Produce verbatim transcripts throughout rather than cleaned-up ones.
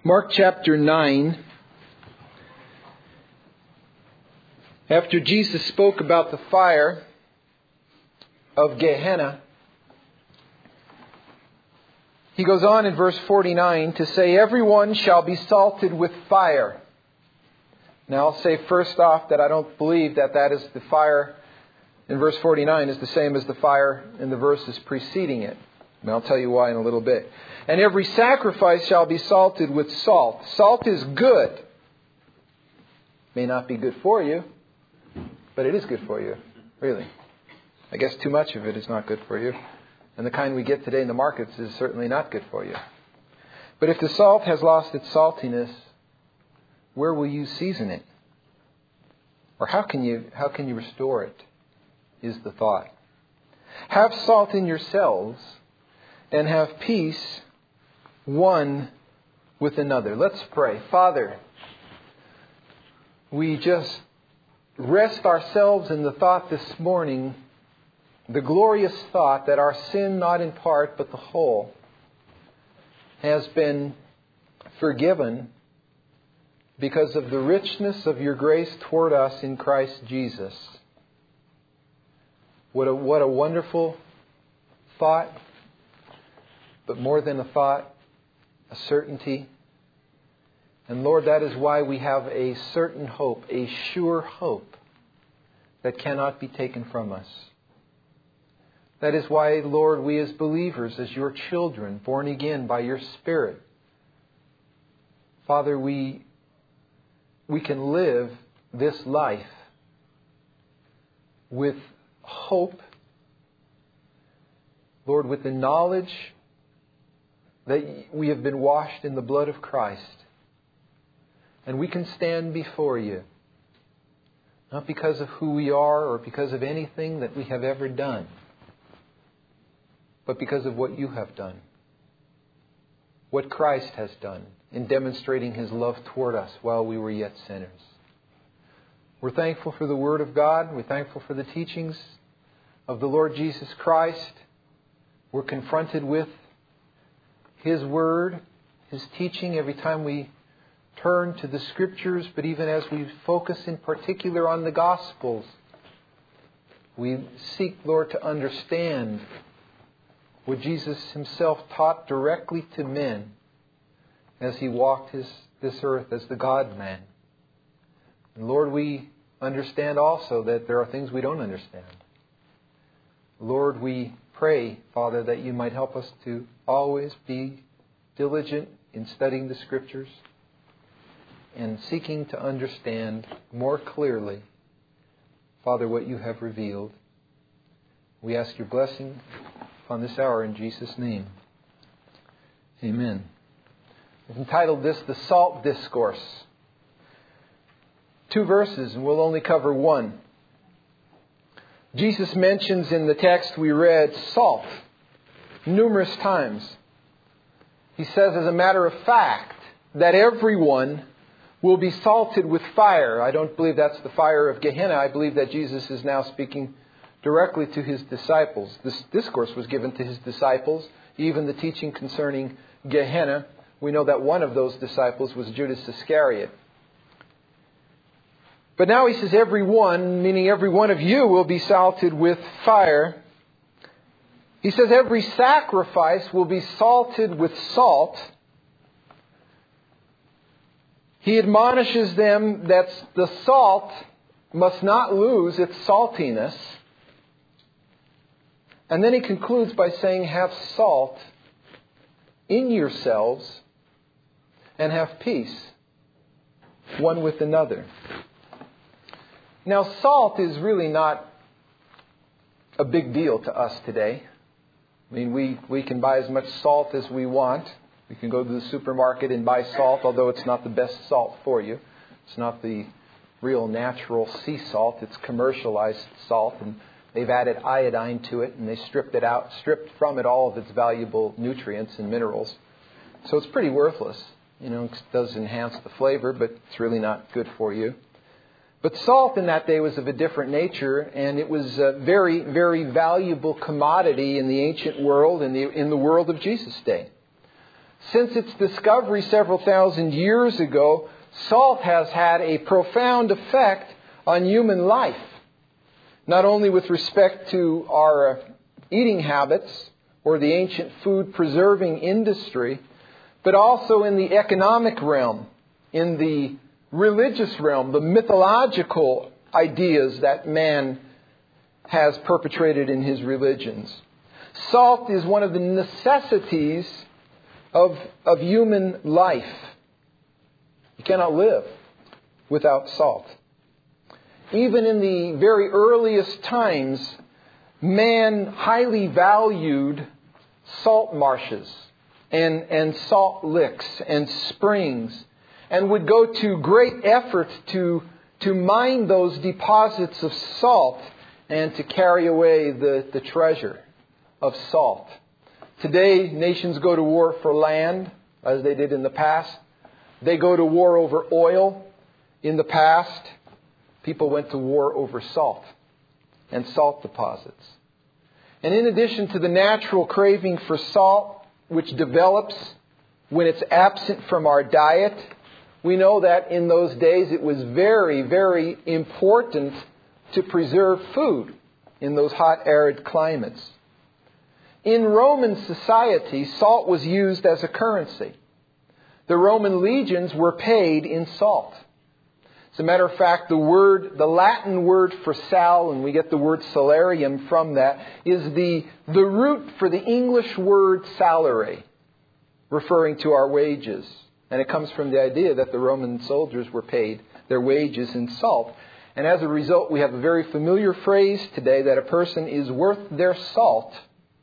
Mark chapter nine. After Jesus spoke about the fire of Gehenna, he goes on in verse forty-nine to say, "Everyone shall be salted with fire." Now I'll say first off that I don't believe that that is the fire in verse forty-nine is the same as the fire in the verses preceding it. And I'll tell you why in a little bit. "And every sacrifice shall be salted with salt." Salt is good. May not be good for you, but it is good for you, really. I guess too much of it is not good for you. And the kind we get today in the markets is certainly not good for you. But if the salt has lost its saltiness, where will you season it? Or how can you how can you restore it, is the thought. "Have salt in yourselves and have peace one with another." Let's pray. Father, we just rest ourselves in the thought this morning, the glorious thought that our sin, not in part but the whole, has been forgiven because of the richness of your grace toward us in Christ Jesus. What a, what a wonderful thought, but more than a thought, a certainty. And Lord, that is why we have a certain hope, a sure hope that cannot be taken from us. That is why, Lord, we as believers, as your children, born again by your Spirit, Father, we, we can live this life with hope, Lord, with the knowledge that we have been washed in the blood of Christ. And we can stand before you, not because of who we are or because of anything that we have ever done, but because of what you have done, what Christ has done in demonstrating His love toward us while we were yet sinners. We're thankful for the Word of God. We're thankful for the teachings of the Lord Jesus Christ. We're confronted with His Word, His teaching every time we turn to the Scriptures, but even as we focus in particular on the Gospels, we seek, Lord, to understand what Jesus Himself taught directly to men as He walked his, this earth as the God-man. And Lord, we understand also that there are things we don't understand. Lord, we pray, Father, that you might help us to always be diligent in studying the Scriptures and seeking to understand more clearly, Father, what you have revealed. We ask your blessing on this hour in Jesus' name. Amen. I've entitled this The Salt Discourse. Two verses, and we'll only cover one. Jesus mentions in the text we read salt numerous times. He says, as a matter of fact, that everyone will be salted with fire. I don't believe that's the fire of Gehenna. I believe that Jesus is now speaking directly to His disciples. This discourse was given to His disciples, even the teaching concerning Gehenna. We know that one of those disciples was Judas Iscariot. But now He says every one, meaning every one of you, will be salted with fire. He says every sacrifice will be salted with salt. He admonishes them that the salt must not lose its saltiness. And then He concludes by saying, have salt in yourselves and have peace one with another. Now, salt is really not a big deal to us today. I mean, we, we can buy as much salt as we want. We can go to the supermarket and buy salt, although it's not the best salt for you. It's not the real natural sea salt. It's commercialized salt, and they've added iodine to it, and they stripped it out, stripped from it all of its valuable nutrients and minerals. So it's pretty worthless. You know, it does enhance the flavor, but it's really not good for you. But salt in that day was of a different nature, and it was a very, very valuable commodity in the ancient world, in the in the world of Jesus' day. Since its discovery several thousand years ago, salt has had a profound effect on human life. Not only with respect to our eating habits or the ancient food preserving industry, but also in the economic realm, in the religious realm, the mythological ideas that man has perpetrated in his religions. Salt is one of the necessities of, of human life. You cannot live without salt. Even in the very earliest times, man highly valued salt marshes and, and salt licks and springs, and would go to great effort to, to mine those deposits of salt and to carry away the, the treasure of salt. Today, nations go to war for land, as they did in the past. They go to war over oil. In the past, people went to war over salt and salt deposits. And in addition to the natural craving for salt, which develops when it's absent from our diet, we know that in those days it was very, very important to preserve food in those hot, arid climates. In Roman society, salt was used as a currency. The Roman legions were paid in salt. As a matter of fact, the word, the Latin word for sal, and we get the word salarium from that, is the, the root for the English word salary, referring to our wages. And it comes from the idea that the Roman soldiers were paid their wages in salt. And as a result, we have a very familiar phrase today that a person is worth their salt,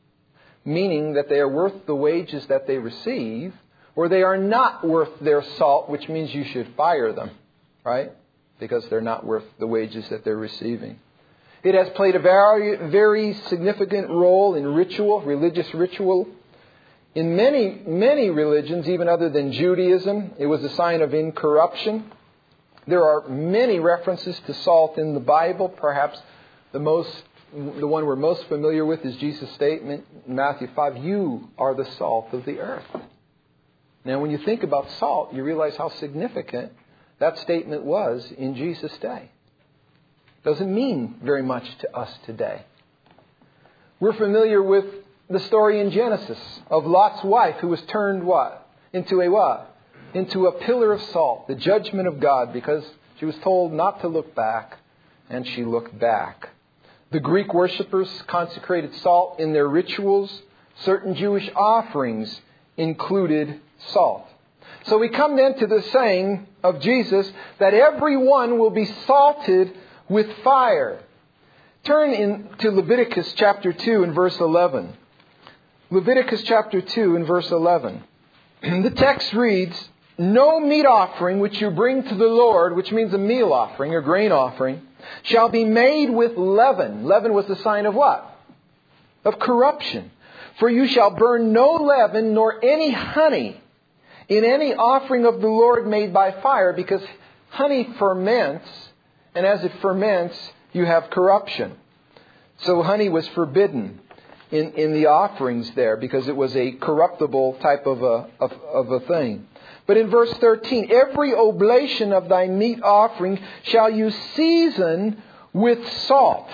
meaning that they are worth the wages that they receive, or they are not worth their salt, which means you should fire them, right? Because they're not worth the wages that they're receiving. It has played a very, very significant role in ritual, religious ritual. In many, many religions, even other than Judaism, it was a sign of incorruption. There are many references to salt in the Bible. Perhaps the most, the one we're most familiar with is Jesus' statement in Matthew five, "You are the salt of the earth." Now, when you think about salt, you realize how significant that statement was in Jesus' day. Doesn't mean very much to us today. We're familiar with the story in Genesis of Lot's wife, who was turned what? Into a what? Into a pillar of salt, the judgment of God, because she was told not to look back, and she looked back. The Greek worshippers consecrated salt in their rituals. Certain Jewish offerings included salt. So we come then to the saying of Jesus that everyone will be salted with fire. Turn in to Leviticus chapter two and verse eleven. Leviticus chapter two and verse eleven. The text reads, "No meat offering which you bring to the Lord," which means a meal offering or grain offering, "shall be made with leaven." Leaven was the sign of what? Of corruption. "For you shall burn no leaven nor any honey in any offering of the Lord made by fire," because honey ferments, and as it ferments, you have corruption. So honey was forbidden in, in the offerings there because it was a corruptible type of a, of, of a thing. But in verse thirteen, "Every oblation of thy meat offering shall you season with salt.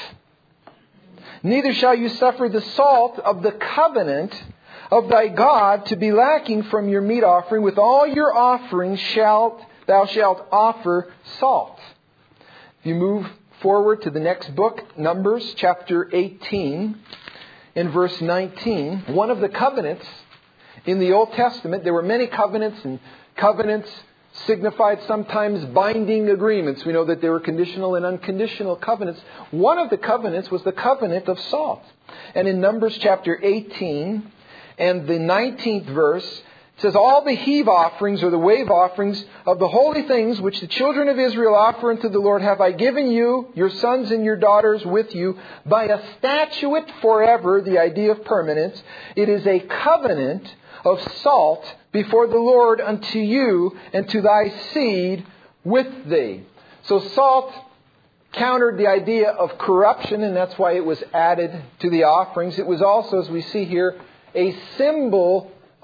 Neither shall you suffer the salt of the covenant of thy God to be lacking from your meat offering. With all your offerings shalt thou shalt offer salt." If you move forward to the next book, Numbers chapter eighteen, in verse nineteen, one of the covenants in the Old Testament, there were many covenants, and covenants signified sometimes binding agreements. We know that there were conditional and unconditional covenants. One of the covenants was the covenant of salt. And in Numbers chapter eighteen and the nineteenth verse, it says, "All the heave offerings or the wave offerings of the holy things which the children of Israel offer unto the Lord have I given you, your sons and your daughters with you, by a statute forever," the idea of permanence. "It is a covenant of salt before the Lord unto you and to thy seed with thee." So salt countered the idea of corruption, and that's why it was added to the offerings. It was also, as we see here, a symbol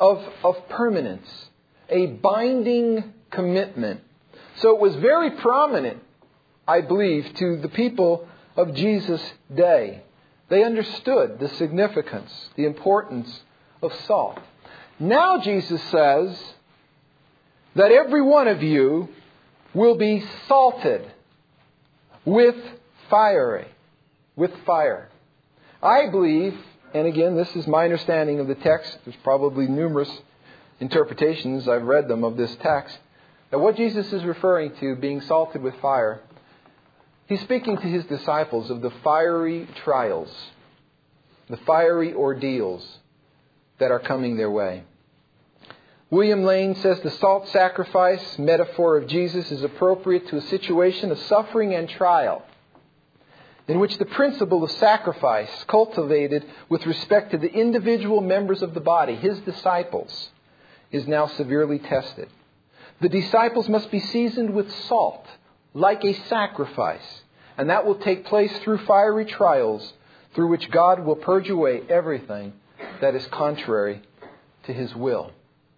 of, of permanence, a binding commitment. So it was very prominent, I believe, to the people of Jesus' day. They understood the significance, the importance of salt. Now Jesus says that every one of you will be salted with fire. With fire. I believe, and again, this is my understanding of the text. There's probably numerous interpretations, I've read them, of this text. That what Jesus is referring to, being salted with fire, He's speaking to His disciples of the fiery trials, the fiery ordeals that are coming their way. William Lane says the salt sacrifice metaphor of Jesus is appropriate to a situation of suffering and trial, in which the principle of sacrifice cultivated with respect to the individual members of the body, His disciples, is now severely tested. The disciples must be seasoned with salt, like a sacrifice, and that will take place through fiery trials, through which God will purge away everything that is contrary to His will.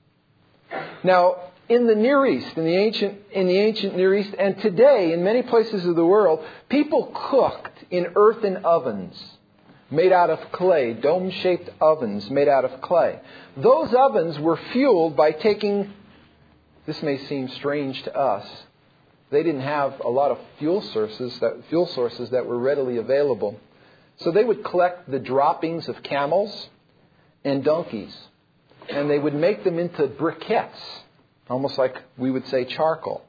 Now, in the Near East, in the ancient in the ancient Near East, and today in many places of the world, people cooked in earthen ovens made out of clay, dome-shaped ovens made out of clay. Those ovens were fueled by taking, this may seem strange to us, they didn't have a lot of fuel sources that fuel sources that were readily available. So they would collect the droppings of camels and donkeys, and they would make them into briquettes, almost like we would say charcoal.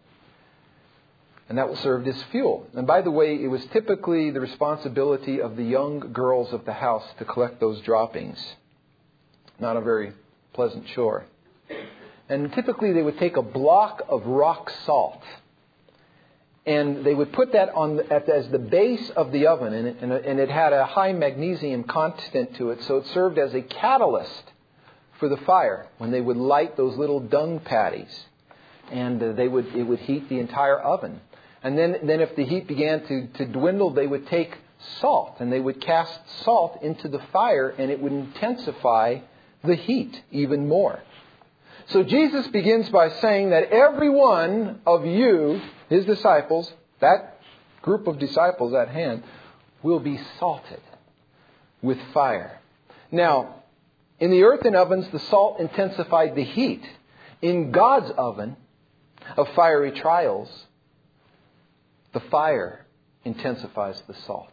And that was served as fuel. And by the way, it was typically the responsibility of the young girls of the house to collect those droppings. Not a very pleasant chore. And typically they would take a block of rock salt, and they would put that on the, at, as the base of the oven, and it, and, it, and it had a high magnesium content to it, so it served as a catalyst for the fire when they would light those little dung patties, and uh, they would it would heat the entire oven. And then, then if the heat began to, to dwindle, they would take salt and they would cast salt into the fire, and it would intensify the heat even more. So Jesus begins by saying that every one of you, His disciples, that group of disciples at hand, will be salted with fire. Now, in the earthen ovens, the salt intensified the heat. In God's oven of fiery trials, the fire intensifies the salt.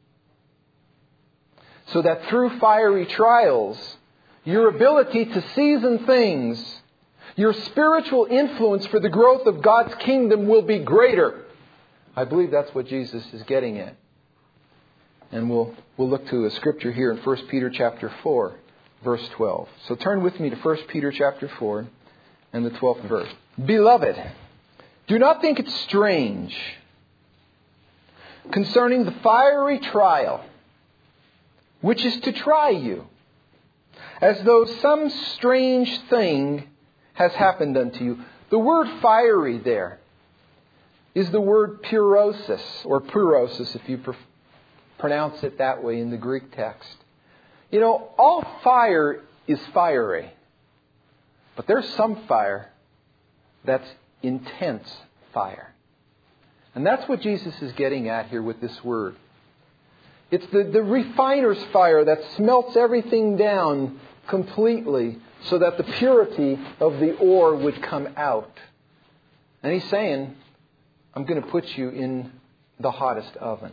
So that through fiery trials, your ability to season things, your spiritual influence for the growth of God's kingdom will be greater. I believe that's what Jesus is getting at. And we'll we'll look to a scripture here in First Peter chapter four, verse twelve. So turn with me to First Peter chapter four and the twelfth verse. Beloved, do not think it strange concerning the fiery trial which is to try you, as though some strange thing has happened unto you. The word fiery there is the word pyrosis, or pyrosis if you pr- pronounce it that way in the Greek text. You know, all fire is fiery, but there's some fire that's intense fire. And that's what Jesus is getting at here with this word. It's the, the refiner's fire that smelts everything down completely so that the purity of the ore would come out. And He's saying, I'm going to put you in the hottest oven.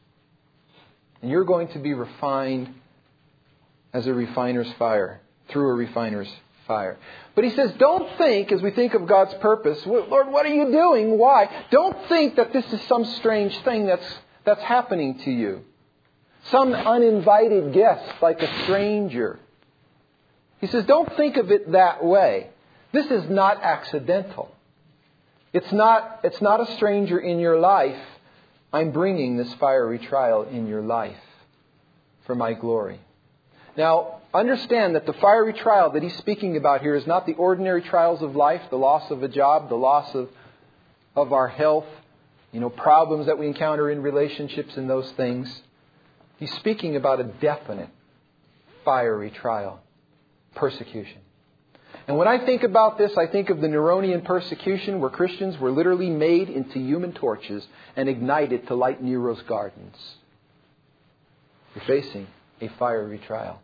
And you're going to be refined as a refiner's fire, through a refiner's fire. But He says, don't think, as we think of God's purpose, Lord, what are you doing? Why? Don't think that this is some strange thing that's that's happening to you. Some uninvited guest, like a stranger. He says, don't think of it that way. This is not accidental. It's not, it's not a stranger in your life. I'm bringing this fiery trial in your life for my glory. Now, understand that the fiery trial that He's speaking about here is not the ordinary trials of life, the loss of a job, the loss of, of our health, you know, problems that we encounter in relationships and those things. He's speaking about a definite fiery trial, persecution. And when I think about this, I think of the Neronian persecution where Christians were literally made into human torches and ignited to light Nero's gardens. You're facing a fiery trial.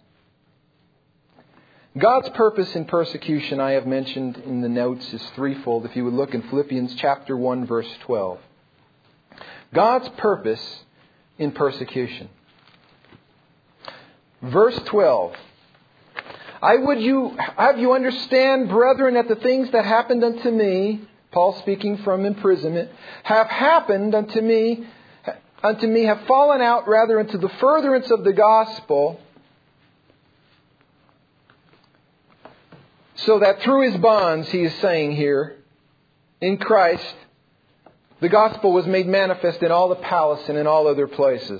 God's purpose in persecution, I have mentioned in the notes, is threefold. If you would look in Philippians chapter one, verse twelve. God's purpose in persecution. Verse twelve. I would you have you understand, brethren, that the things that happened unto me, Paul speaking from imprisonment, have happened unto me, unto me have fallen out rather into the furtherance of the gospel, so that through his bonds, he is saying here, in Christ, the gospel was made manifest in all the palace and in all other places.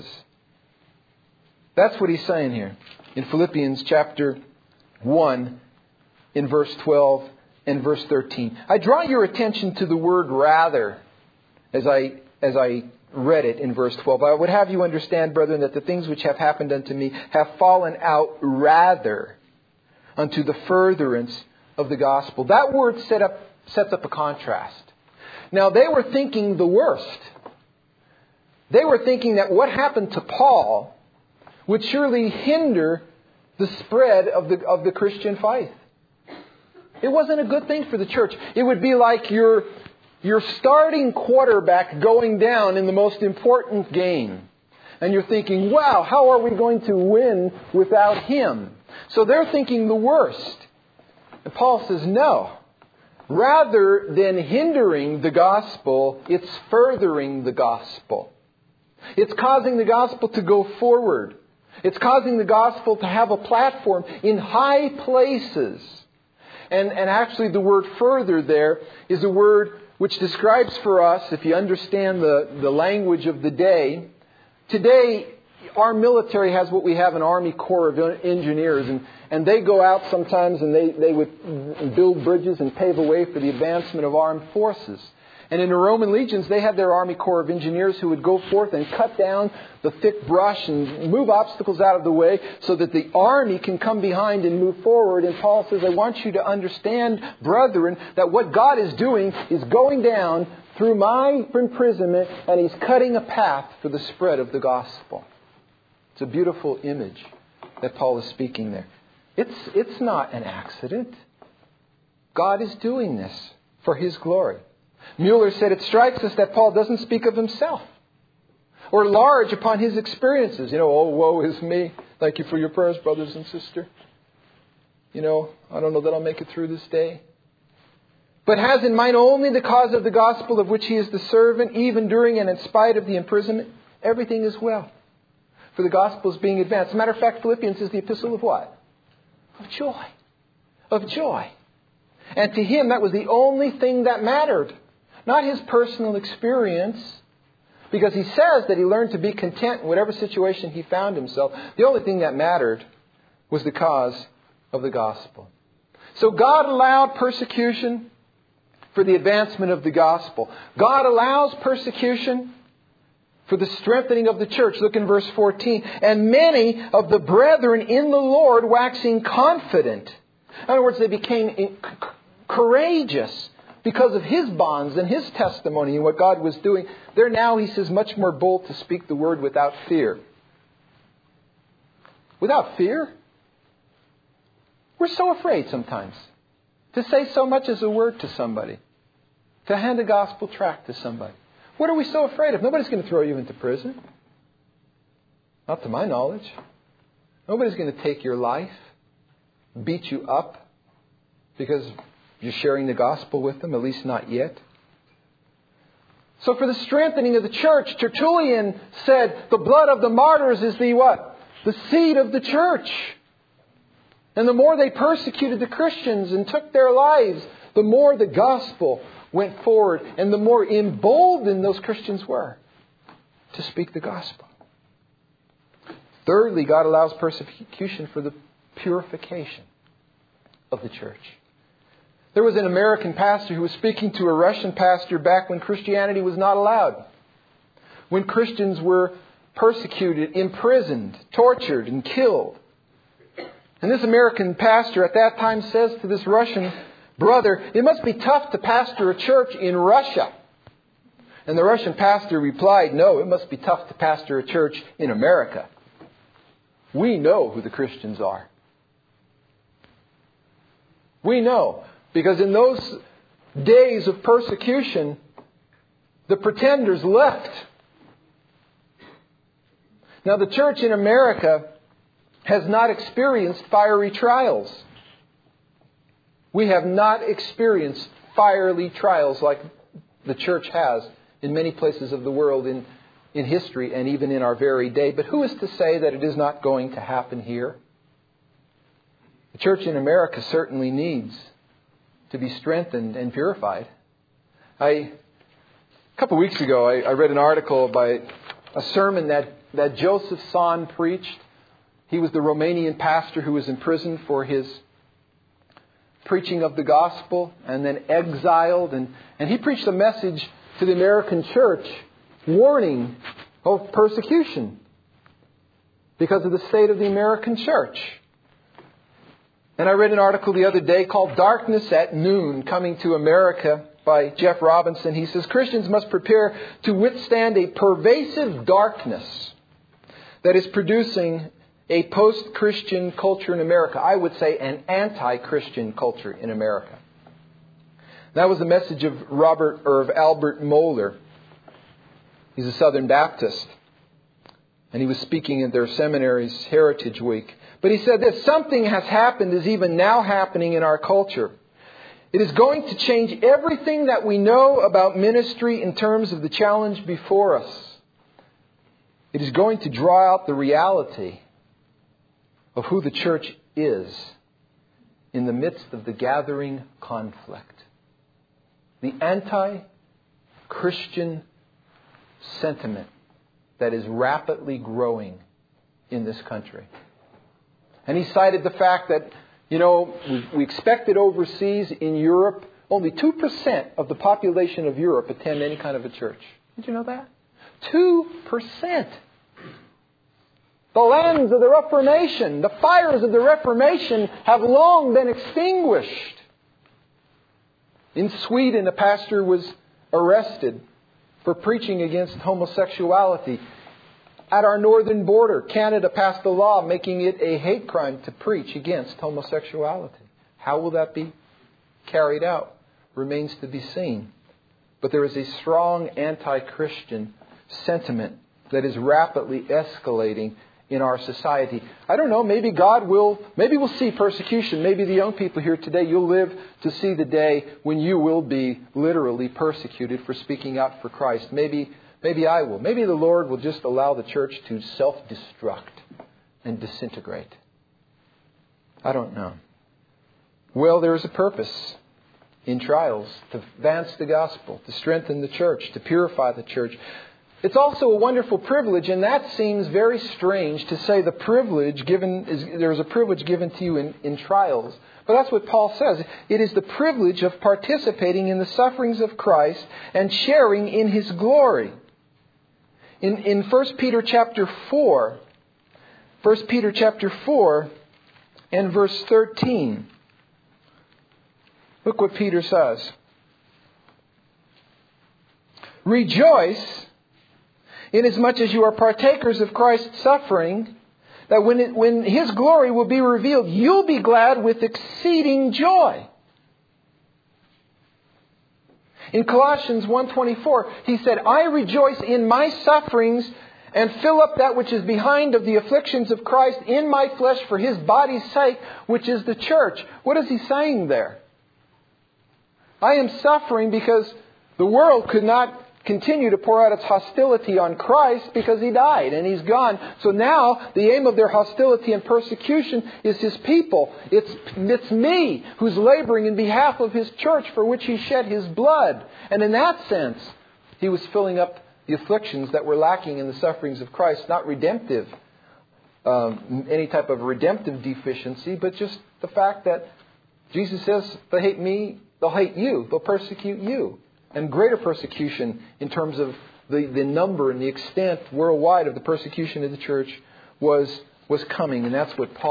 That's what he's saying here in Philippians chapter one, in verse twelve and verse thirteen. I draw your attention to the word rather as I as I read it in verse twelve. I would have you understand, brethren, that the things which have happened unto me have fallen out rather unto the furtherance of the gospel. That word set up, sets up a contrast. Now, they were thinking the worst. They were thinking that what happened to Paul would surely hinder the spread of the, of the Christian faith. It wasn't a good thing for the church. It would be like your, your starting quarterback going down in the most important game. And you're thinking, wow, how are we going to win without him? So they're thinking the worst. And Paul says, no. Rather than hindering the gospel, it's furthering the gospel. It's causing the gospel to go forward. It's causing the gospel to have a platform in high places. And, and actually the word further there is a word which describes for us, if you understand the, the language of the day, today our military has what we have an Army Corps of Engineers, and, and they go out sometimes and they, they would build bridges and pave a way for the advancement of armed forces. And in the Roman legions, they had their Army Corps of Engineers who would go forth and cut down the thick brush and move obstacles out of the way so that the army can come behind and move forward. And Paul says, I want you to understand, brethren, that what God is doing is going down through my imprisonment, and He's cutting a path for the spread of the gospel. It's a beautiful image that Paul is speaking there. It's, it's not an accident. God is doing this for His glory. Mueller said, it strikes us that Paul doesn't speak of himself or large upon his experiences. You know, oh, woe is me. Thank you for your prayers, brothers and sisters. You know, I don't know that I'll make it through this day. But has in mind only the cause of the gospel of which he is the servant, even during and in spite of the imprisonment. Everything is well. For the gospel is being advanced. As a matter of fact, Philippians is the epistle of what? Of joy. Of joy. And to him, that was the only thing that mattered. Not his personal experience. Because he says that he learned to be content in whatever situation he found himself. The only thing that mattered was the cause of the gospel. So God allowed persecution for the advancement of the gospel. God allows persecution for the strengthening of the church. Look in verse fourteen. And many of the brethren in the Lord waxing confident. In other words, they became courageous because of his bonds and his testimony and what God was doing. They're now, he says, much more bold to speak the word without fear. Without fear? We're so afraid sometimes to say so much as a word to somebody. To hand a gospel tract to somebody. What are we so afraid of? Nobody's going to throw you into prison. Not to my knowledge. Nobody's going to take your life, beat you up because you're sharing the gospel with them, at least not yet. So for the strengthening of the church, Tertullian said, the blood of the martyrs is the what? The seed of the church. And the more they persecuted the Christians and took their lives, the more the gospel went forward and the more emboldened those Christians were to speak the gospel. Thirdly, God allows persecution for the purification of the church. There was an American pastor who was speaking to a Russian pastor back when Christianity was not allowed. When Christians were persecuted, imprisoned, tortured, and killed. And this American pastor at that time says to this Russian brother, "It must be tough to pastor a church in Russia." And the Russian pastor replied, "No, it must be tough to pastor a church in America. We know who the Christians are. We know, because in those days of persecution, the pretenders left. Now, the church in America has not experienced fiery trials. We have not experienced fiery trials like the church has in many places of the world in, in history and even in our very day. But who is to say that it is not going to happen here? The church in America certainly needs to be strengthened and purified. I, a couple of weeks ago, I, I read an article by a sermon that, that Joseph Tson preached. He was the Romanian pastor who was imprisoned for his preaching of the gospel and then exiled. And, and he preached a message to the American church warning of persecution because of the state of the American church. And I read an article the other day called "Darkness at Noon, Coming to America" by Jeff Robinson. He says Christians must prepare to withstand a pervasive darkness that is producing a post-Christian culture in America. I would say an anti-Christian culture in America. That was the message of Robert or of Albert Mohler. He's a Southern Baptist, and he was speaking at their seminary's Heritage Week. But he said this: something has happened, is even now happening in our culture. It is going to change everything that we know about ministry in terms of the challenge before us. It is going to draw out the reality of who the church is in the midst of the gathering conflict. The anti-Christian sentiment that is rapidly growing in this country. And he cited the fact that, you know, we, we expected overseas in Europe, only two percent of the population of Europe attend any kind of a church. Did you know that? two percent. The lands of the Reformation, the fires of the Reformation have long been extinguished. In Sweden, a pastor was arrested for preaching against homosexuality. At our northern border, Canada passed a law making it a hate crime to preach against homosexuality. How will that be carried out? Remains to be seen. But there is a strong anti-Christian sentiment that is rapidly escalating in our society. I don't know, maybe God will, maybe we'll see persecution. Maybe the young people here today, you'll live to see the day when you will be literally persecuted for speaking out for Christ. Maybe Maybe I will. Maybe the Lord will just allow the church to self-destruct and disintegrate. I don't know. Well, there is a purpose in trials to advance the gospel, to strengthen the church, to purify the church. It's also a wonderful privilege, and that seems very strange to say the privilege given is there is a privilege given to you in, in trials. But that's what Paul says. It is the privilege of participating in the sufferings of Christ and sharing in His glory. In in First Peter chapter four, First Peter chapter four and verse thirteen. Look what Peter says. Rejoice, inasmuch as you are partakers of Christ's suffering, that when it, when His glory will be revealed, you'll be glad with exceeding joy. In Colossians one twenty-four, he said, I rejoice in my sufferings and fill up that which is behind of the afflictions of Christ in my flesh for His body's sake, which is the church. What is he saying there? I am suffering because the world could not continue to pour out its hostility on Christ because He died and He's gone. So now the aim of their hostility and persecution is His people. It's, it's me who's laboring in behalf of His church for which He shed His blood. And in that sense, He was filling up the afflictions that were lacking in the sufferings of Christ. Not redemptive, um, any type of redemptive deficiency, but just the fact that Jesus says, they hate me, they'll hate you, they'll persecute you. And greater persecution in terms of the, the number and the extent worldwide of the persecution of the church was, was coming. And that's what Paul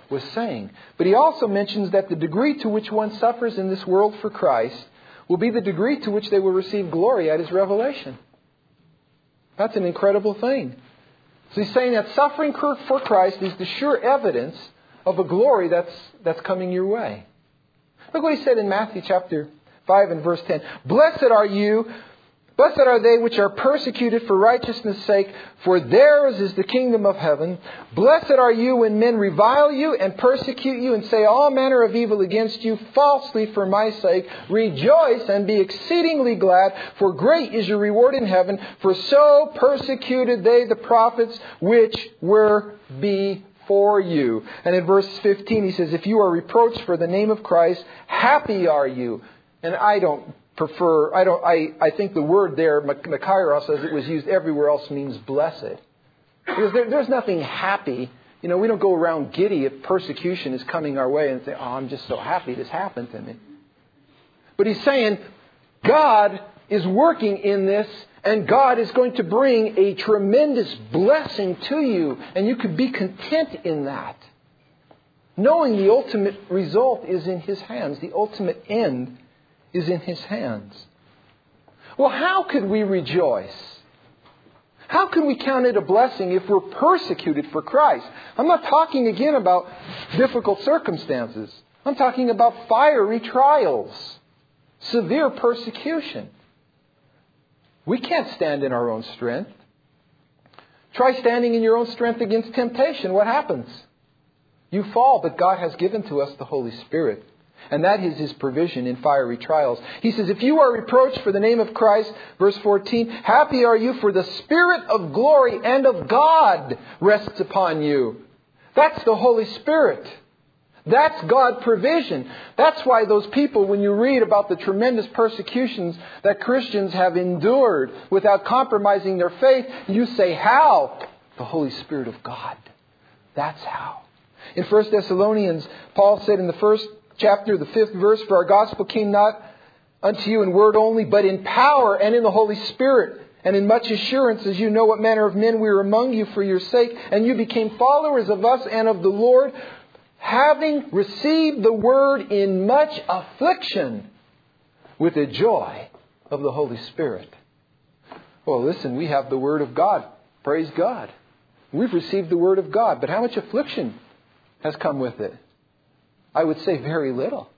was saying. But he also mentions that the degree to which one suffers in this world for Christ will be the degree to which they will receive glory at His revelation. That's an incredible thing. So he's saying that suffering for Christ is the sure evidence of a glory that's, that's coming your way. Look what he said in Matthew chapter five and verse ten. Blessed are you, blessed are they which are persecuted for righteousness' sake, for theirs is the kingdom of heaven. Blessed are you when men revile you and persecute you and say all manner of evil against you falsely for my sake. Rejoice and be exceedingly glad, for great is your reward in heaven. For so persecuted they the prophets which were before you. And in verse fifteen he says, if you are reproached for the name of Christ, happy are you. And I don't prefer, I don't. I, I think the word there, Makairos, as it was used everywhere else, means blessed. Because there, there's nothing happy. You know, we don't go around giddy if persecution is coming our way and say, oh, I'm just so happy this happened to me. But he's saying, God is working in this, and God is going to bring a tremendous blessing to you. And you could be content in that. Knowing the ultimate result is in His hands. The ultimate end is in His hands. Well, how could we rejoice? How can we count it a blessing if we're persecuted for Christ? I'm not talking again about difficult circumstances. I'm talking about fiery trials, severe persecution. We can't stand in our own strength. Try standing in your own strength against temptation. What happens? You fall, but God has given to us the Holy Spirit. And that is His provision in fiery trials. He says, if you are reproached for the name of Christ, verse fourteen, happy are you, for the Spirit of glory and of God rests upon you. That's the Holy Spirit. That's God's provision. That's why those people, when you read about the tremendous persecutions that Christians have endured without compromising their faith, you say, how? The Holy Spirit of God. That's how. In First Thessalonians, Paul said in the first chapter, the fifth verse, for our gospel came not unto you in word only, but in power and in the Holy Spirit, and in much assurance, as you know what manner of men we were among you for your sake, and you became followers of us and of the Lord, having received the word in much affliction, with the joy of the Holy Spirit. Well, listen, we have the word of God. Praise God. We've received the word of God, but how much affliction has come with it? I would say very little.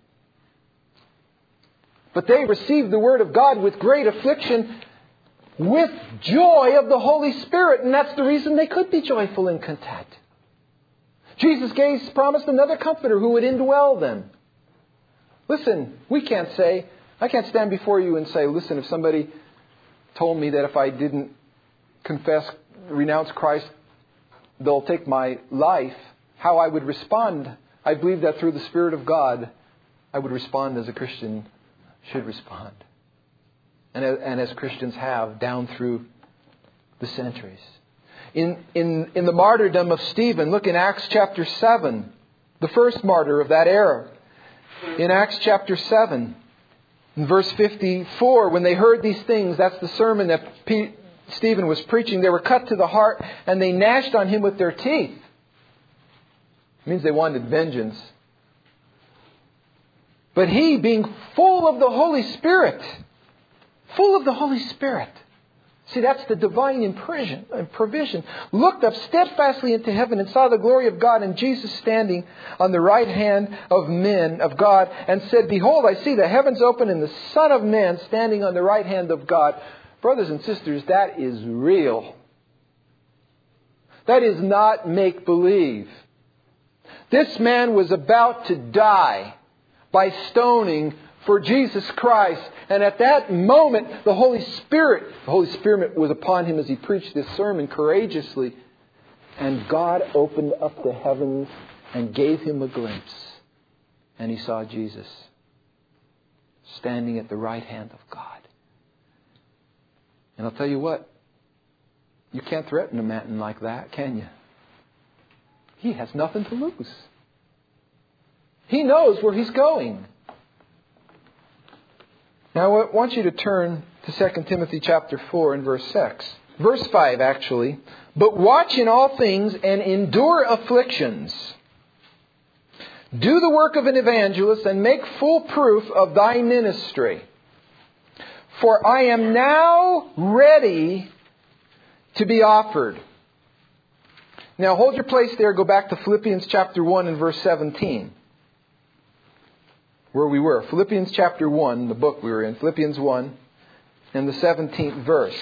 But they received the Word of God with great affliction, with joy of the Holy Spirit. And that's the reason they could be joyful and content. Jesus gave, promised another Comforter who would indwell them. Listen, we can't say, I can't stand before you and say, listen, if somebody told me that if I didn't confess, renounce Christ, they'll take my life, how I would respond. I believe that through the Spirit of God, I would respond as a Christian should respond. And, and as Christians have down through the centuries. In, in, in the martyrdom of Stephen, look in Acts chapter seven, the first martyr of that era. In Acts chapter seven, in verse fifty-four, when they heard these things, that's the sermon that P- Stephen was preaching, they were cut to the heart and they gnashed on him with their teeth. It means they wanted vengeance. But he, being full of the Holy Spirit, full of the Holy Spirit, see, that's the divine provision, looked up steadfastly into heaven and saw the glory of God and Jesus standing on the right hand of men, of God, and said, behold, I see the heavens open and the Son of Man standing on the right hand of God. Brothers and sisters, that is real. That is not make-believe. This man was about to die by stoning for Jesus Christ. And at that moment, the Holy Spirit, the Holy Spirit was upon him as he preached this sermon courageously. And God opened up the heavens and gave him a glimpse. And he saw Jesus standing at the right hand of God. And I'll tell you what, you can't threaten a man like that, can you? He has nothing to lose. He knows where he's going. Now I want you to turn to Second Timothy chapter four and verse six. Verse five actually. But watch in all things and endure afflictions. Do the work of an evangelist and make full proof of thy ministry. For I am now ready to be offered. Now hold your place there. Go back to Philippians chapter one and verse seventeen. Where we were. Philippians chapter one, the book we were in. Philippians one and the seventeenth verse.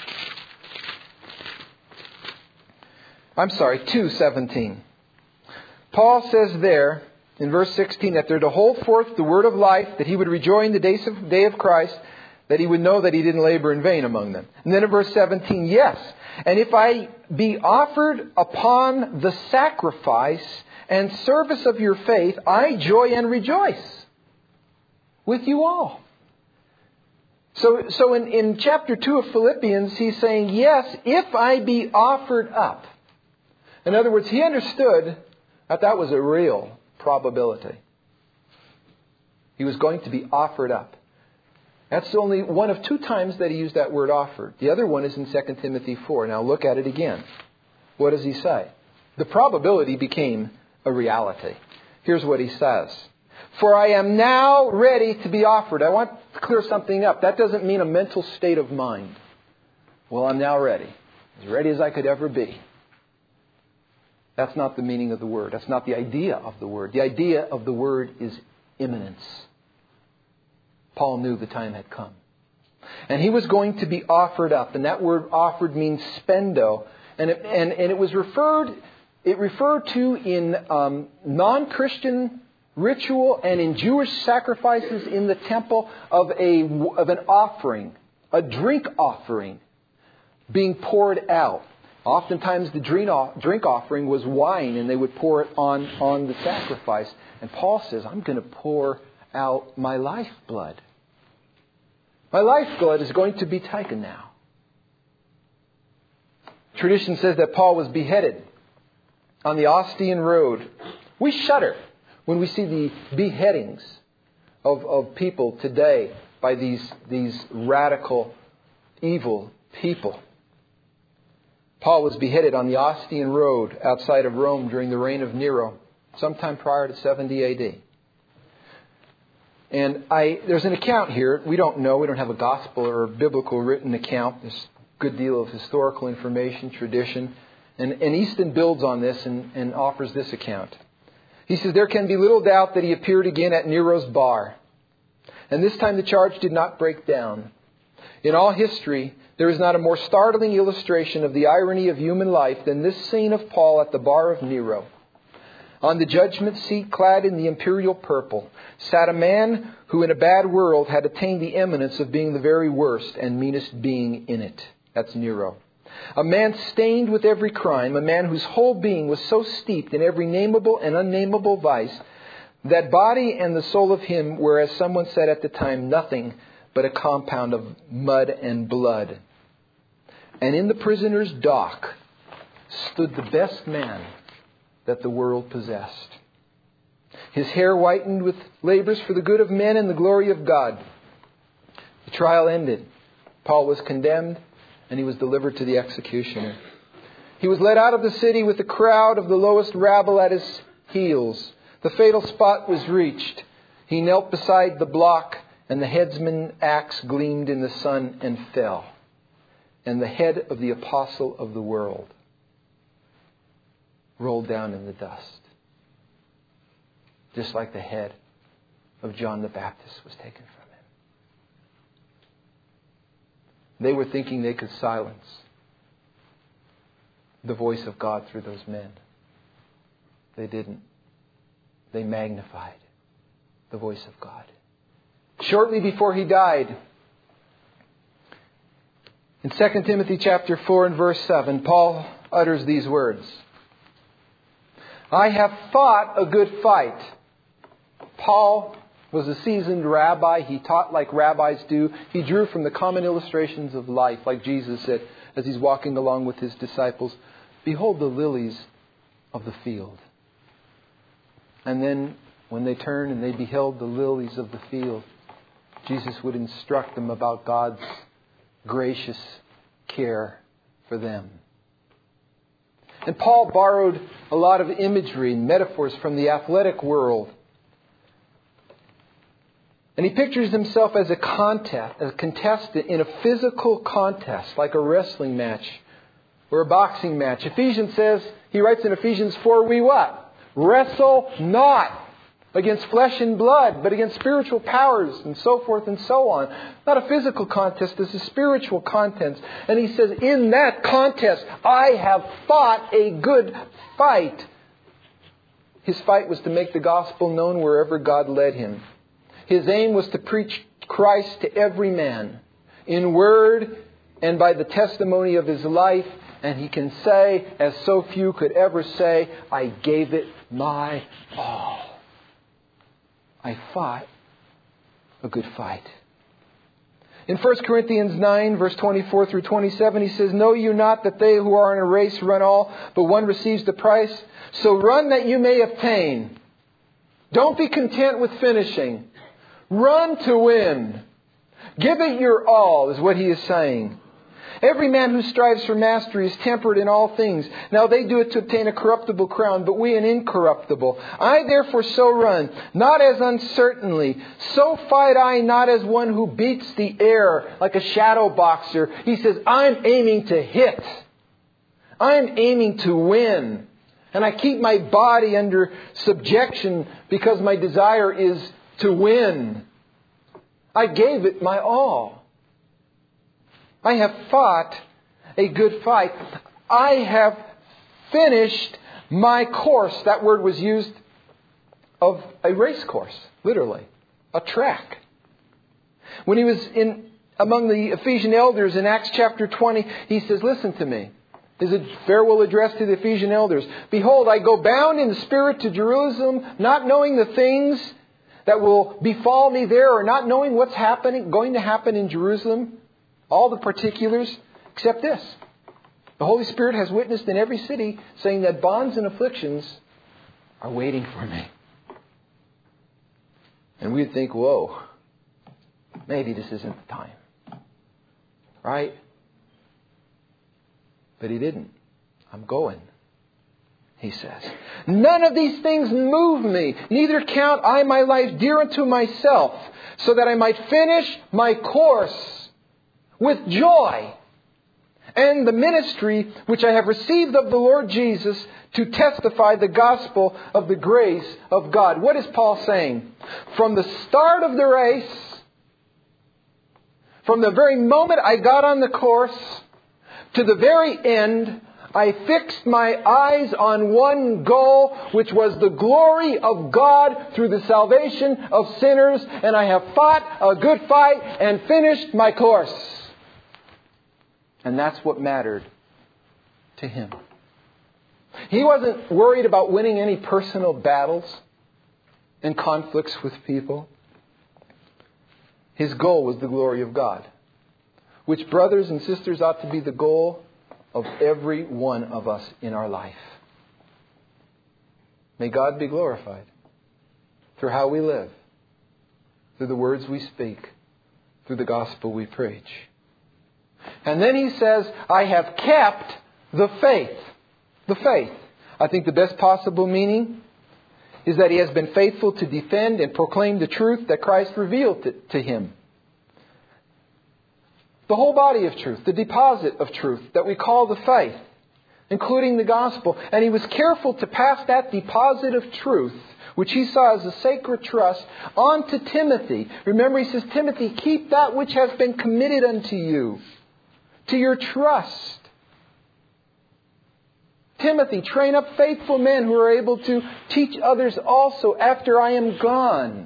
I'm sorry, two seventeen. Paul says there in verse sixteen that they're to hold forth the word of life, that he would rejoice in the days of, day of Christ, that he would know that he didn't labor in vain among them. And then in verse seventeen, yes, and if I be offered upon the sacrifice and service of your faith, I joy and rejoice with you all. So, so in, in chapter two of Philippians, he's saying, yes, if I be offered up. In other words, he understood that that was a real probability. He was going to be offered up. That's only one of two times that he used that word offered. The other one is in Second Timothy four. Now look at it again. What does he say? The probability became a reality. Here's what he says. For I am now ready to be offered. I want to clear something up. That doesn't mean a mental state of mind. Well, I'm now ready. As ready as I could ever be. That's not the meaning of the word. That's not the idea of the word. The idea of the word is imminence. Paul knew the time had come. And he was going to be offered up. And that word offered means spendo. And it, and, and it was referred, it referred to in um, non-Christian ritual and in Jewish sacrifices in the temple of a of an offering, a drink offering being poured out. Oftentimes the drink offering was wine, and they would pour it on, on the sacrifice. And Paul says, I'm going to pour out my lifeblood. My lifeblood is going to be taken now. Tradition says that Paul was beheaded on the Ostian Road. We shudder when we see the beheadings of, of people today by these, these radical, evil people. Paul was beheaded on the Ostian Road outside of Rome during the reign of Nero, sometime prior to seventy A D. And I, there's an account here. We don't know. We don't have a gospel or a biblical written account. There's a good deal of historical information, tradition. And, and Easton builds on this and, and offers this account. He says, there can be little doubt that he appeared again at Nero's bar. And this time the charge did not break down. In all history, there is not a more startling illustration of the irony of human life than this scene of Paul at the bar of Nero. On the judgment seat, clad in the imperial purple, sat a man who in a bad world had attained the eminence of being the very worst and meanest being in it. That's Nero. A man stained with every crime, a man whose whole being was so steeped in every nameable and unnameable vice, that body and the soul of him were, as someone said at the time, nothing but a compound of mud and blood. And in the prisoner's dock stood the best man that the world possessed. His hair whitened with labors for the good of men and the glory of God. The trial ended. Paul was condemned and he was delivered to the executioner. He was led out of the city with a crowd of the lowest rabble at his heels. The fatal spot was reached. He knelt beside the block, and the headsman's axe gleamed in the sun and fell. And the head of the apostle of the world rolled down in the dust, just like the head of John the Baptist was taken from him. They were thinking they could silence the voice of God through those men. They didn't. They magnified the voice of God. Shortly before he died, in Second Timothy chapter four and verse seven, Paul utters these words. I have fought a good fight. Paul was a seasoned rabbi. He taught like rabbis do. He drew from the common illustrations of life, like Jesus said as he's walking along with his disciples. Behold the lilies of the field. And then when they turned and they beheld the lilies of the field, Jesus would instruct them about God's gracious care for them. And Paul borrowed a lot of imagery and metaphors from the athletic world. And he pictures himself as a contest, a contestant in a physical contest, like a wrestling match or a boxing match. Ephesians says, he writes in Ephesians four, we what? Wrestle not against flesh and blood, but against spiritual powers and so forth and so on. Not a physical contest, it's a spiritual contest. And he says, in that contest, I have fought a good fight. His fight was to make the gospel known wherever God led him. His aim was to preach Christ to every man, in word and by the testimony of his life. And he can say, as so few could ever say, I gave it my all. I fought a good fight. In First Corinthians nine, verse twenty-four through twenty-seven, he says, know you not that they who are in a race run all, but one receives the prize? So run that you may obtain. Don't be content with finishing. Run to win. Give it your all, is what he is saying. Every man who strives for mastery is temperate in all things. Now they do it to obtain a corruptible crown, but we an incorruptible. I therefore so run, not as uncertainly. So fight I not as one who beats the air like a shadow boxer. He says, I'm aiming to hit. I'm aiming to win. And I keep my body under subjection because my desire is to win. I gave it my all. I have fought a good fight. I have finished my course. That word was used of a race course, literally, a track. When he was in among the Ephesian elders in Acts chapter twenty, he says, listen to me. His farewell address to the Ephesian elders. Behold, I go bound in the Spirit to Jerusalem, not knowing the things that will befall me there, or not knowing what's happening, going to happen in Jerusalem. All the particulars, except this. The Holy Spirit has witnessed in every city, saying that bonds and afflictions are waiting for me. And we'd think, whoa, maybe this isn't the time. Right? But he didn't. I'm going, he says. None of these things move me, neither count I my life dear unto myself, so that I might finish my course with joy, and the ministry which I have received of the Lord Jesus to testify the gospel of the grace of God. What is Paul saying? From the start of the race, from the very moment I got on the course, to the very end, I fixed my eyes on one goal, which was the glory of God through the salvation of sinners, and I have fought a good fight and finished my course. And that's what mattered to him. He wasn't worried about winning any personal battles and conflicts with people. His goal was the glory of God, which, brothers and sisters, ought to be the goal of every one of us in our life. May God be glorified through how we live, through the words we speak, through the gospel we preach. And then he says, I have kept the faith. The faith. I think the best possible meaning is that he has been faithful to defend and proclaim the truth that Christ revealed to, to him. The whole body of truth, the deposit of truth that we call the faith, including the gospel. And he was careful to pass that deposit of truth, which he saw as a sacred trust, on to Timothy. Remember, he says, Timothy, keep that which has been committed unto you, to your trust. Timothy, train up faithful men who are able to teach others also after I am gone.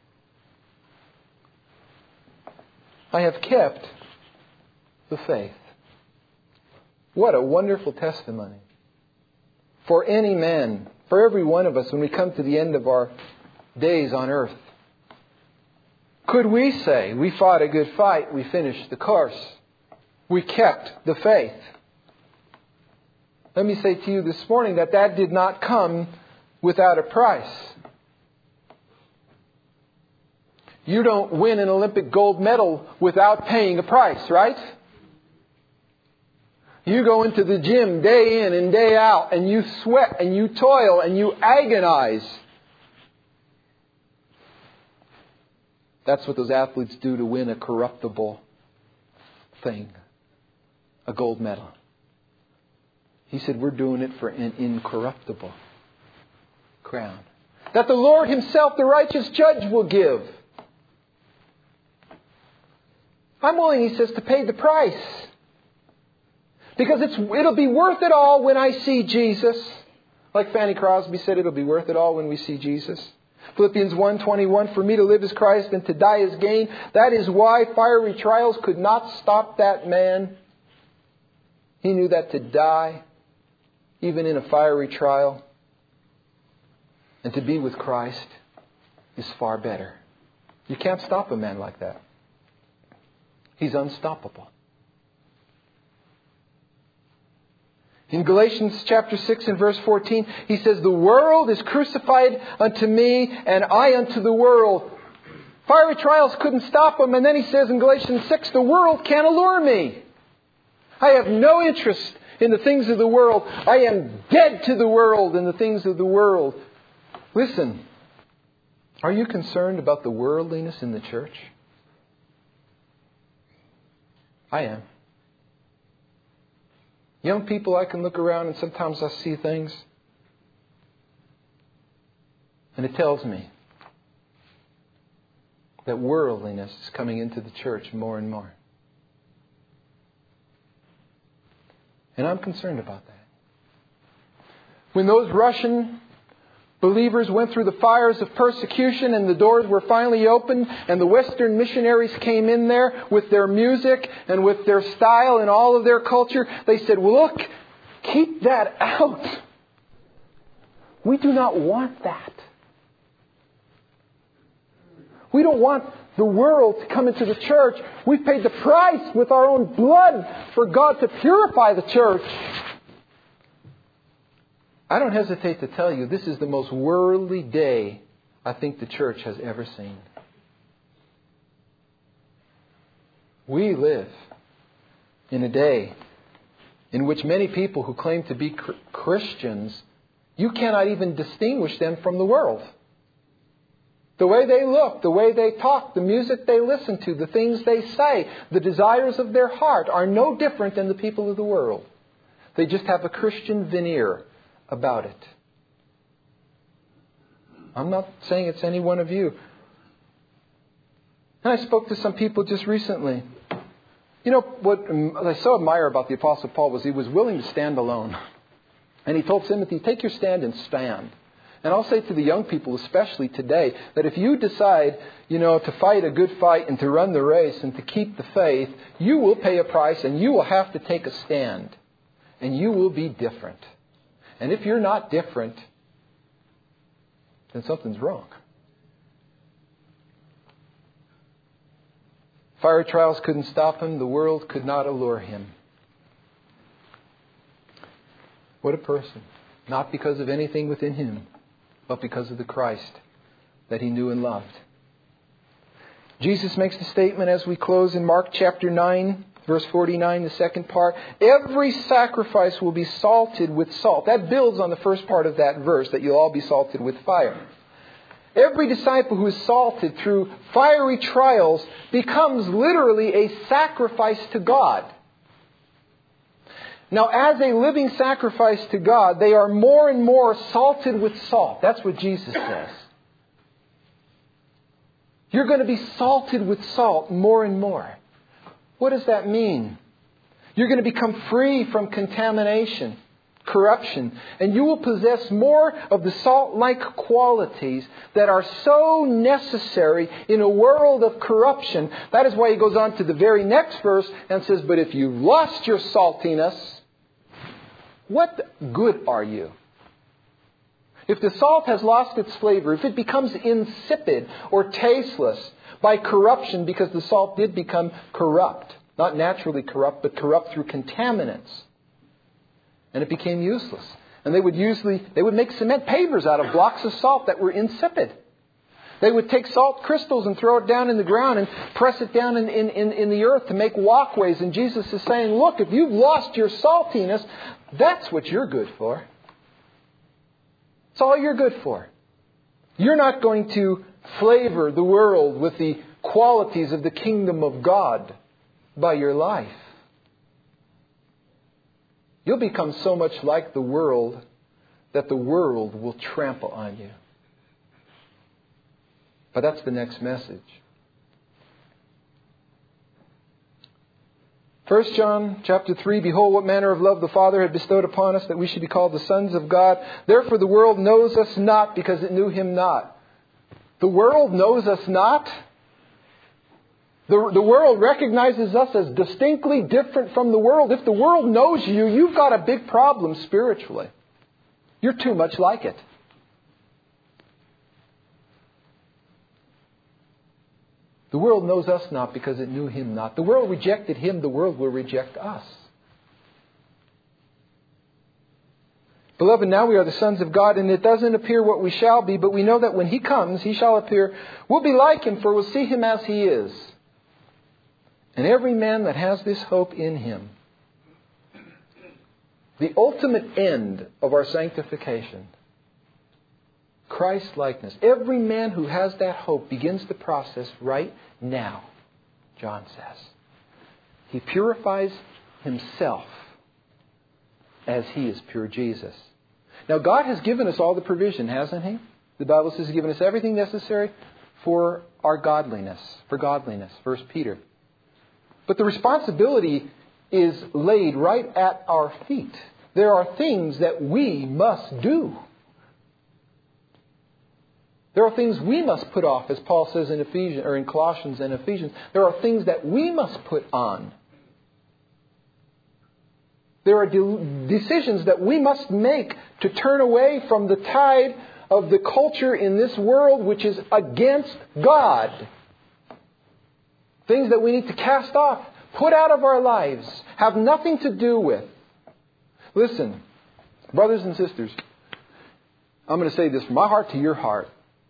I have kept the faith. What a wonderful testimony for any man, for every one of us when we come to the end of our days on earth. Could we say, we fought a good fight, we finished the course, we kept the faith? Let me say to you this morning that that did not come without a price. You don't win an Olympic gold medal without paying a price, right? You go into the gym day in and day out, and you sweat and you toil and you agonize. That's what those athletes do to win a corruptible thing, a gold medal. He said, we're doing it for an incorruptible crown that the Lord Himself, the righteous judge, will give. I'm willing, He says, to pay the price. Because it's, it'll be worth it all when I see Jesus. Like Fanny Crosby said, it'll be worth it all when we see Jesus. Philippians one twenty-one, for me to live is Christ and to die is gain. That is why fiery trials could not stop that man. He knew that to die, even in a fiery trial, and to be with Christ is far better. You can't stop a man like that. He's unstoppable. In Galatians chapter six and verse fourteen, he says, the world is crucified unto me, and I unto the world. Fiery trials couldn't stop him. And then he says in Galatians six, the world can't allure me. I have no interest in the things of the world. I am dead to the world and the things of the world. Listen, are you concerned about the worldliness in the church? I am. Young people, I can look around and sometimes I see things. And it tells me that worldliness is coming into the church more and more. And I'm concerned about that. When those Russian believers went through the fires of persecution and the doors were finally opened and the Western missionaries came in there with their music and with their style and all of their culture, they said, well, look, keep that out. We do not want that. We don't want the world to come into the church. We've paid the price with our own blood for God to purify the church. I don't hesitate to tell you, this is the most worldly day I think the church has ever seen. We live in a day in which many people who claim to be Christians, you cannot even distinguish them from the world. The way they look, the way they talk, the music they listen to, the things they say, the desires of their heart are no different than the people of the world. They just have a Christian veneer about it. I'm not saying it's any one of you. And I spoke to some people just recently. You know, what I so admire about the Apostle Paul was he was willing to stand alone. And he told Timothy, take your stand and stand. And I'll say to the young people, especially today, that if you decide, you know, to fight a good fight and to run the race and to keep the faith, you will pay a price and you will have to take a stand. And you will be different. And if you're not different, then something's wrong. Fiery trials couldn't stop him. The world could not allure him. What a person. Not because of anything within him, but because of the Christ that he knew and loved. Jesus makes the statement as we close in Mark chapter nine, verse forty-nine, the second part. Every sacrifice will be salted with salt. That builds on the first part of that verse, that you'll all be salted with fire. Every disciple who is salted through fiery trials becomes literally a sacrifice to God. Now, as a living sacrifice to God, they are more and more salted with salt. That's what Jesus says. You're going to be salted with salt more and more. What does that mean? You're going to become free from contamination, corruption, and you will possess more of the salt-like qualities that are so necessary in a world of corruption. That is why he goes on to the very next verse and says, but if you've lost your saltiness, what good are you? If the salt has lost its flavor, if it becomes insipid or tasteless by corruption, because the salt did become corrupt, not naturally corrupt, but corrupt through contaminants, and it became useless. And they would usually, they would make cement pavers out of blocks of salt that were insipid. They would take salt crystals and throw it down in the ground and press it down in, in, in, in the earth to make walkways. And Jesus is saying, look, if you've lost your saltiness, that's what you're good for. It's all you're good for. You're not going to flavor the world with the qualities of the kingdom of God by your life. You'll become so much like the world that the world will trample on you. But that's the next message. First John chapter three, behold what manner of love the Father had bestowed upon us, that we should be called the sons of God. Therefore the world knows us not, because it knew Him not. The world knows us not. The, the world recognizes us as distinctly different from the world. If the world knows you, you've got a big problem spiritually. You're too much like it. The world knows us not because it knew Him not. The world rejected Him, the world will reject us. Beloved, now we are the sons of God, and it doesn't appear what we shall be, but we know that when He comes, He shall appear. We'll be like Him, for we'll see Him as He is. And every man that has this hope in Him, the ultimate end of our sanctification, Christ-likeness. Every man who has that hope begins the process right now, John says. He purifies himself as He is pure, Jesus. Now, God has given us all the provision, hasn't He? The Bible says He's given us everything necessary for our godliness, for godliness, First Peter. But the responsibility is laid right at our feet. There are things that we must do. There are things we must put off, as Paul says in Ephesians or in Colossians and Ephesians. There are things that we must put on. There are de- decisions that we must make to turn away from the tide of the culture in this world which is against God. Things that we need to cast off, put out of our lives, have nothing to do with. Listen, brothers and sisters, I'm going to say this from my heart to your heart.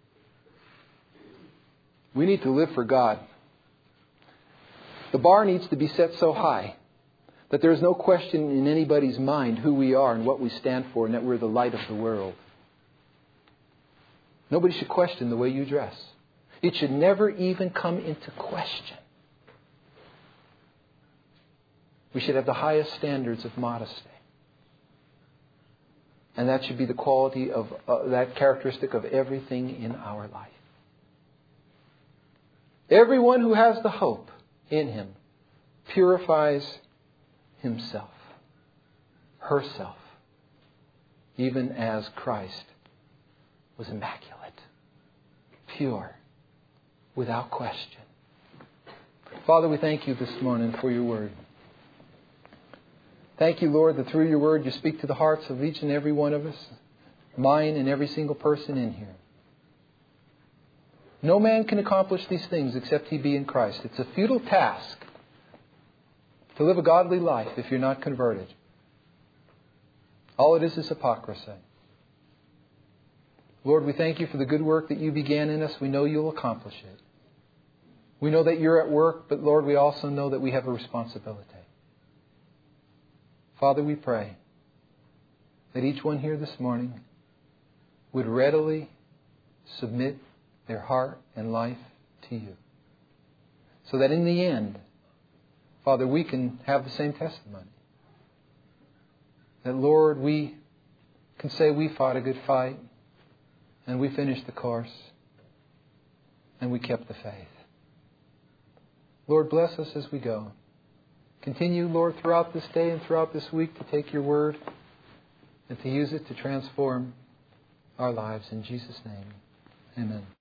We need to live for God. The bar needs to be set so high that there is no question in anybody's mind who we are and what we stand for, and that we're the light of the world. Nobody should question the way you dress. It should never even come into question. We should have the highest standards of modesty. And that should be the quality of, uh, that characteristic of everything in our life. Everyone who has the hope in Him purifies himself, herself, even as Christ was immaculate, pure, without question. Father, we thank You this morning for Your Word. Thank You, Lord, that through Your Word You speak to the hearts of each and every one of us, mine and every single person in here. No man can accomplish these things except he be in Christ. It's a futile task to live a godly life if you're not converted. All it is is hypocrisy. Lord, we thank You for the good work that You began in us. We know You'll accomplish it. We know that You're at work, but Lord, we also know that we have a responsibility. Father, we pray that each one here this morning would readily submit their heart and life to You, so that in the end, Father, we can have the same testimony. That, Lord, we can say we fought a good fight, and we finished the course, and we kept the faith. Lord, bless us as we go. Continue, Lord, throughout this day and throughout this week to take Your Word and to use it to transform our lives. In Jesus' name, amen.